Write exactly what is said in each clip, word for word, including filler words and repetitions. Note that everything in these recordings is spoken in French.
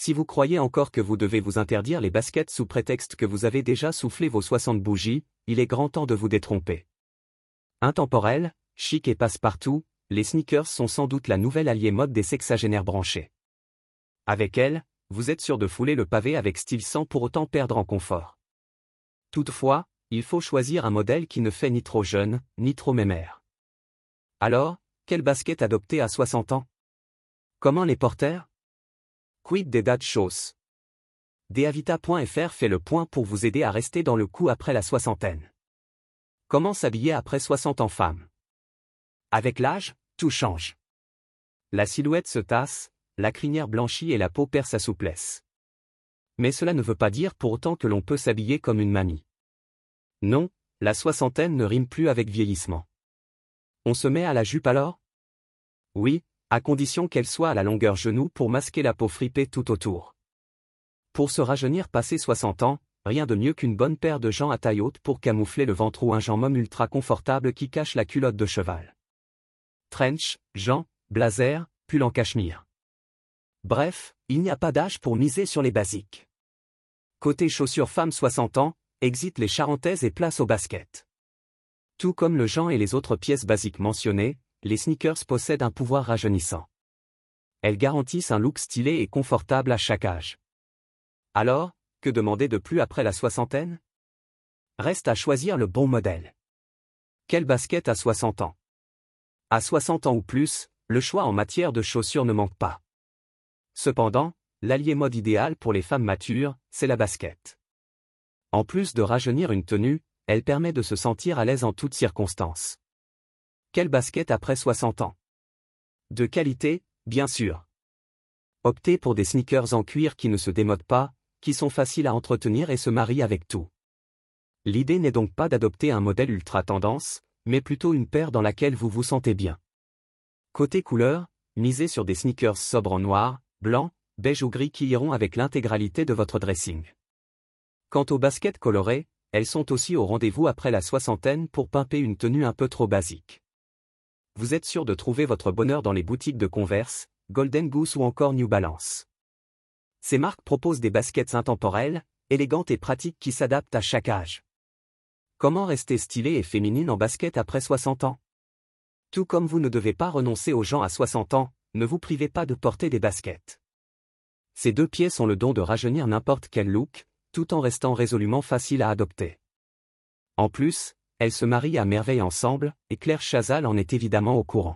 Si vous croyez encore que vous devez vous interdire les baskets sous prétexte que vous avez déjà soufflé vos soixante bougies, il est grand temps de vous détromper. Intemporels, chic et passe-partout, les sneakers sont sans doute la nouvelle alliée mode des sexagénaires branchés. Avec elles, vous êtes sûr de fouler le pavé avec style sans pour autant perdre en confort. Toutefois, il faut choisir un modèle qui ne fait ni trop jeune, ni trop mémère. Alors, quelle basket adopter à soixante ans? Comment les porter? Quid des dad shows? Deavita point F R fait le point pour vous aider à rester dans le coup après la soixantaine. Comment s'habiller après soixante ans femme? Avec l'âge, tout change. La silhouette se tasse, la crinière blanchit et la peau perd sa souplesse. Mais cela ne veut pas dire pour autant que l'on peut s'habiller comme une mamie. Non, la soixantaine ne rime plus avec vieillissement. On se met à la jupe alors? Oui, à condition qu'elle soit à la longueur genou pour masquer la peau fripée tout autour. Pour se rajeunir passé soixante ans, rien de mieux qu'une bonne paire de gants à taille haute pour camoufler le ventre ou un jambon ultra confortable qui cache la culotte de cheval. Trench, gants, blazer, pull en cachemire. Bref, il n'y a pas d'âge pour miser sur les basiques. Côté chaussures femmes soixante ans, exit les charentaises et place au basket. Tout comme le gant et les autres pièces basiques mentionnées, les sneakers possèdent un pouvoir rajeunissant. Elles garantissent un look stylé et confortable à chaque âge. Alors, que demander de plus après la soixantaine? Reste à choisir le bon modèle. Quelle basket à soixante ans? À soixante ans ou plus, le choix en matière de chaussures ne manque pas. Cependant, l'allié mode idéal pour les femmes matures, c'est la basket. En plus de rajeunir une tenue, elle permet de se sentir à l'aise en toutes circonstances. Quelle basket après soixante ans? De qualité, bien sûr. Optez pour des sneakers en cuir qui ne se démodent pas, qui sont faciles à entretenir et se marient avec tout. L'idée n'est donc pas d'adopter un modèle ultra tendance, mais plutôt une paire dans laquelle vous vous sentez bien. Côté couleur, misez sur des sneakers sobres en noir, blanc, beige ou gris qui iront avec l'intégralité de votre dressing. Quant aux baskets colorées, elles sont aussi au rendez-vous après la soixantaine pour pimper une tenue un peu trop basique. Vous êtes sûr de trouver votre bonheur dans les boutiques de Converse, Golden Goose ou encore New Balance. Ces marques proposent des baskets intemporelles, élégantes et pratiques qui s'adaptent à chaque âge. Comment rester stylée et féminine en basket après soixante ans? Tout comme vous ne devez pas renoncer aux gens à soixante ans, ne vous privez pas de porter des baskets. Ces deux pièces ont le don de rajeunir n'importe quel look, tout en restant résolument faciles à adopter. En plus, elles se marient à merveille ensemble, et Claire Chazal en est évidemment au courant.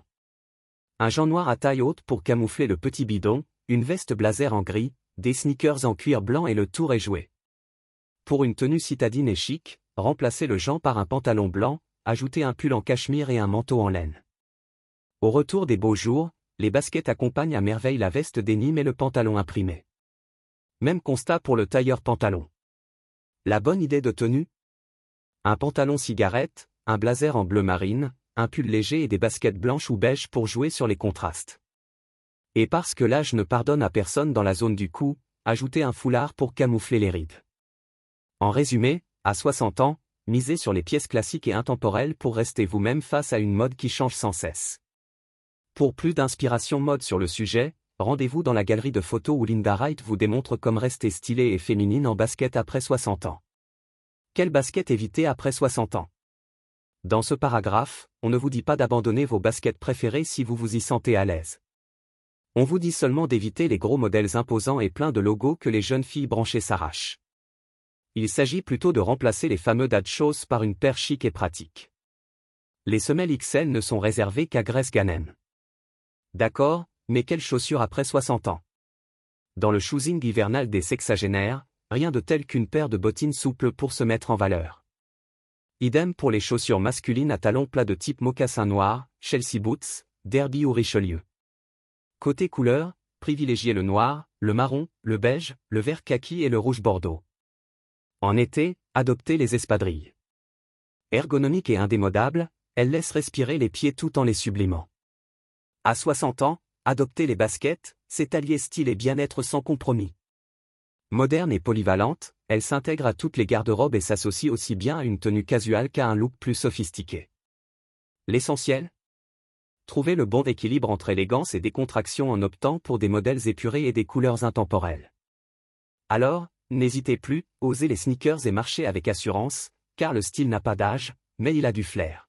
Un gant noir à taille haute pour camoufler le petit bidon, une veste blazer en gris, des sneakers en cuir blanc et le tour est joué. Pour une tenue citadine et chic, remplacez le gant par un pantalon blanc, ajoutez un pull en cachemire et un manteau en laine. Au retour des beaux jours, les baskets accompagnent à merveille la veste denim et le pantalon imprimé. Même constat pour le tailleur pantalon. La bonne idée de tenue? Un pantalon cigarette, un blazer en bleu marine, un pull léger et des baskets blanches ou beige pour jouer sur les contrastes. Et parce que l'âge ne pardonne à personne dans la zone du cou, ajoutez un foulard pour camoufler les rides. En résumé, à soixante ans, misez sur les pièces classiques et intemporelles pour rester vous-même face à une mode qui change sans cesse. Pour plus d'inspiration mode sur le sujet, rendez-vous dans la galerie de photos où Linda Wright vous démontre comment rester stylée et féminine en basket après soixante ans. Quelle basket éviter après soixante ans? Dans ce paragraphe, on ne vous dit pas d'abandonner vos baskets préférées si vous vous y sentez à l'aise. On vous dit seulement d'éviter les gros modèles imposants et pleins de logos que les jeunes filles branchées s'arrachent. Il s'agit plutôt de remplacer les fameux dad shows par une paire chic et pratique. Les semelles X L ne sont réservées qu'à Grace Ganem. D'accord, mais quelles chaussures après soixante ans? Dans le choosing hivernal des sexagénaires, rien de tel qu'une paire de bottines souples pour se mettre en valeur. Idem pour les chaussures masculines à talons plats de type mocassin noir, Chelsea Boots, Derby ou Richelieu. Côté couleur, privilégiez le noir, le marron, le beige, le vert kaki et le rouge bordeaux. En été, adoptez les espadrilles. Ergonomiques et indémodables, elles laissent respirer les pieds tout en les sublimant. À soixante ans, adoptez les baskets, c'est allier style et bien-être sans compromis. Moderne et polyvalente, elle s'intègre à toutes les garde-robes et s'associe aussi bien à une tenue casuale qu'à un look plus sophistiqué. L'essentiel? Trouvez le bon équilibre entre élégance et décontraction en optant pour des modèles épurés et des couleurs intemporelles. Alors, n'hésitez plus, osez les sneakers et marchez avec assurance, car le style n'a pas d'âge, mais il a du flair.